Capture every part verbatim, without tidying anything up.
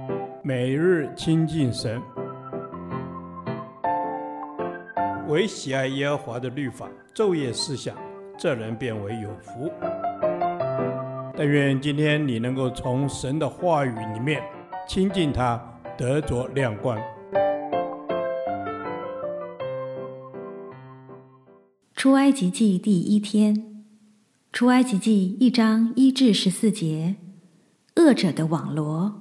每日亲近神，唯喜爱耶和华的律法，昼夜思想，这人变为有福。但愿今天你能够从神的话语里面亲近他，得着亮光。 出埃及记第一天，出埃及记一章一至十四节，恶者的网罗。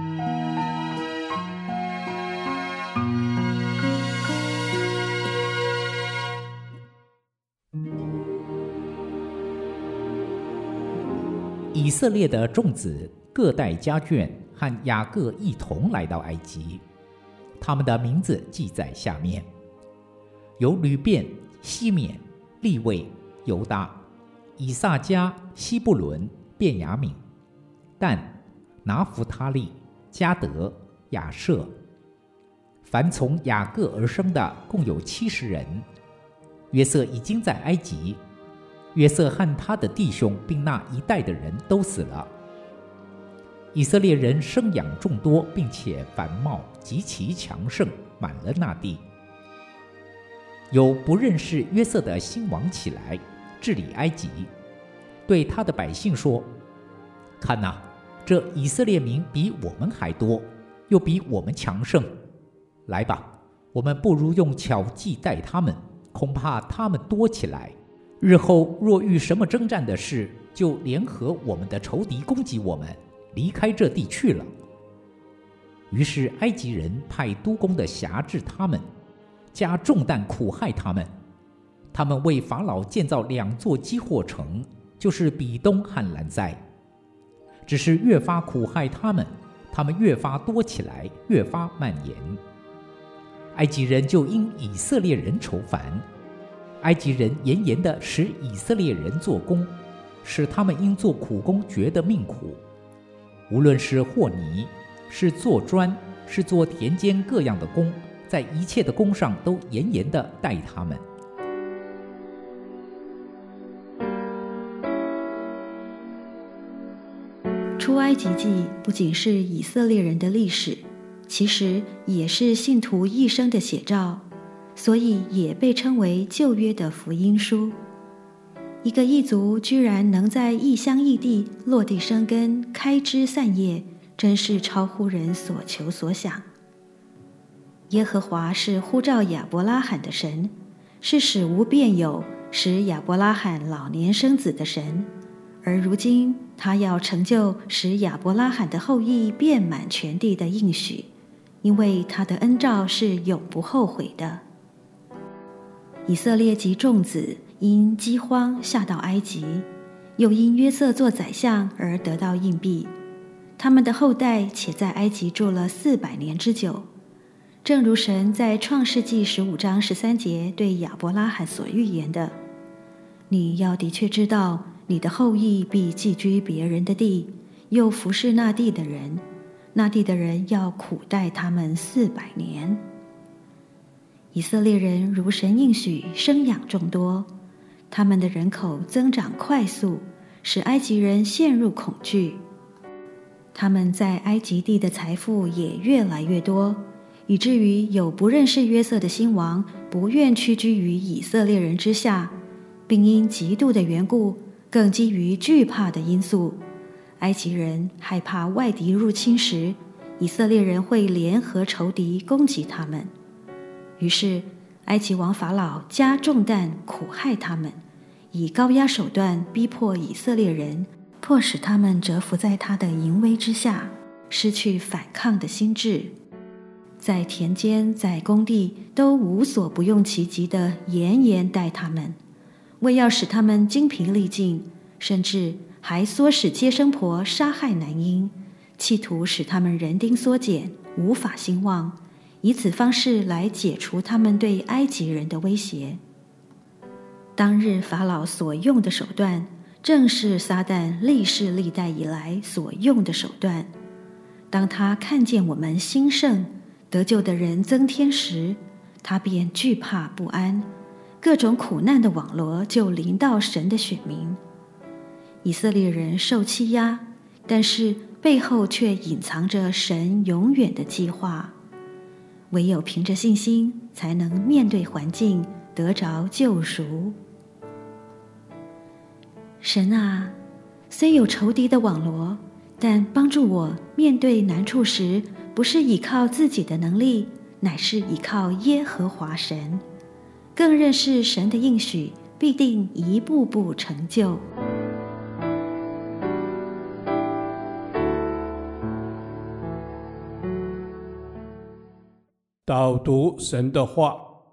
以色列的众子各带家眷和雅各一同来到埃及，他们的名字记在下面：有吕便、西缅、利未、犹大、以萨迦、西布伦、便雅悯、但、拿弗他利、迦得、亚设。凡从雅各而生的共有七十人。约瑟已经在埃及，约瑟和他的弟兄并那一代的人都死了。以色列人生养众多，并且繁茂，极其强盛，满了那地。有不认识约瑟的新王起来，治理埃及，对他的百姓说：看哪，这以色列民比我们还多，又比我们强盛。来吧，我们不如用巧计待他们，恐怕他们多起来，日后若遇什么征战的事，就联合我们的仇敌攻击我们，离开这地去了。于是埃及人派督工的辖制他们，加重担苦害他们。他们为法老建造两座积货城，就是比东和兰塞。只是越发苦害他们，他们越发多起来，越发蔓延。埃及人就因以色列人愁烦，埃及人严严地使以色列人做工，使他们因做苦工觉得命苦。无论是和泥，是做砖，是做田间各样的工，在一切的工上都严严地待他们。 出埃及记不仅是以色列人的历史，其实也是信徒一生的写照，所以也被称为旧约的福音书。一个异族居然能在异乡异地落地生根，开枝散叶，真是超乎人所求所想。耶和华是呼召亚伯拉罕的神，是使无变有，使亚伯拉罕老年生子的神，而如今他要成就使亚伯拉罕的后裔遍满全地的应许，因为他的恩召是永不后悔的。以色列及众子因饥荒下到埃及，又因约瑟做宰相而得到印币，他们的后代且在埃及住了四百年之久。正如神在创世纪十五章十三节对亚伯拉罕所预言的：你要的确知道，你的后裔必寄居别人的地，又服侍那地的人，那地的人要苦待他们四百年。以色列人如神应许，生养众多，他们的人口增长快速，使埃及人陷入恐惧。他们在埃及地的财富也越来越多，以至于有不认识约瑟的新王不愿屈居于以色列人之下，并因嫉妒的缘故，更基于惧怕的因素，埃及人害怕外敌入侵时，以色列人会联合仇敌攻击他们。于是埃及王法老加重担苦害他们，以高压手段逼迫以色列人，迫使他们折服在他的淫威之下，失去反抗的心智。在田间，在工地，都无所不用其极地严严待他们，为要使他们精疲力尽，甚至还唆使接生婆杀害男婴，企图使他们人丁缩减，无法兴旺，以此方式来解除他们对埃及人的威胁。当日法老所用的手段，正是撒旦历世历代以来所用的手段。当他看见我们兴盛，得救的人增添时，他便惧怕不安，各种苦难的网罗就临到神的选民。以色列人受欺压，但是背后却隐藏着神永远的计划。唯有凭着信心，才能面对环境，得着救赎。神啊，虽有仇敌的网罗，但帮助我面对难处时，不是依靠自己的能力，乃是依靠耶和华神，更认识神的应许必定一步步成就。 导读神的话。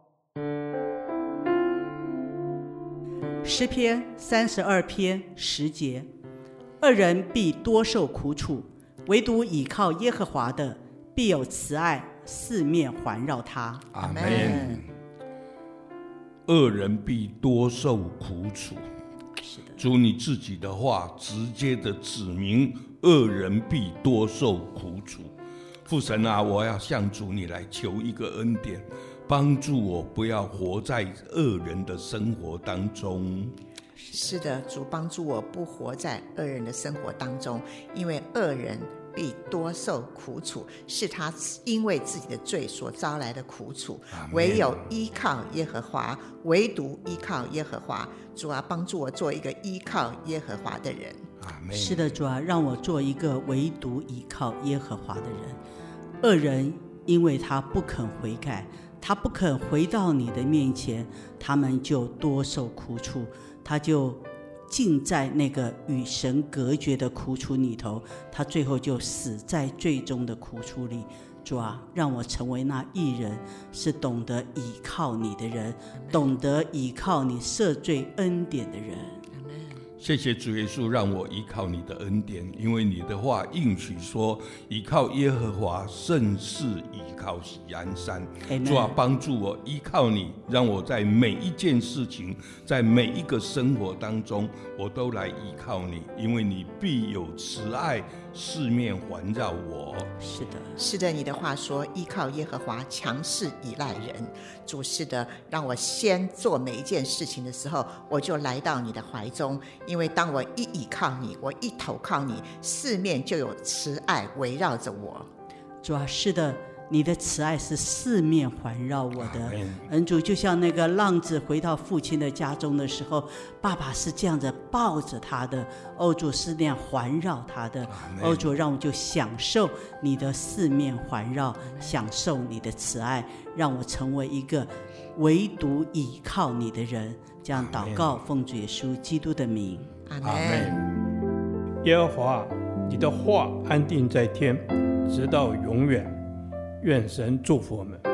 诗篇三十二篇十节，恶人必多受苦楚，唯独倚靠耶和华的，必有慈爱四面环绕他。 阿们。恶人必多受苦楚。 是的， 主你自己的话直接的指明恶人必多受苦楚。父神啊，我要向主你来求一个恩典，帮助我不要活在恶人的生活当中。 是的，主帮助我不活在恶人的生活当中，因为恶人必多受苦楚，是他因为自己的罪所招来的苦楚。唯有依靠耶和华，唯独依靠耶和华。主啊，帮助我做一个依靠耶和华的人。 是的，主啊，让我做一个唯独依靠耶和华的人。恶人因为他不肯悔改，他不肯回到你的面前，他们就多受苦楚，他就浸在那个与神隔绝的苦楚里头，他最后就死在最终的苦楚里。主啊，让我成为那义人，是懂得倚靠你的人，懂得倚靠你赦罪恩典的人。 谢谢主耶稣，让我依靠你的恩典，因为你的话应许说，依靠耶和华胜似依靠锡安山。主啊，帮助我依靠你，让我在每一件事情，在每一个生活当中，我都来依靠你，因为你必有慈爱四面环绕我。 是的， 是的，你的话说，依靠耶和华，强势依赖人。主，是的，让我先做每一件事情的时候，我就来到你的怀中，因为当我一倚靠你，我一投靠你，四面就有慈爱围绕着我。 主啊，是的，你的慈爱是四面环绕我的。恩主，就像那个浪子回到父亲的家中的时候，爸爸是这样子抱着他的，欧主是那样环绕他的。欧主，让我就享受你的四面环绕，享受你的慈爱，让我成为一个唯独倚靠你的人。这样祷告，奉主耶稣基督的名， 阿们。 耶和华，你的话安定在天，直到永远。愿神祝福我们。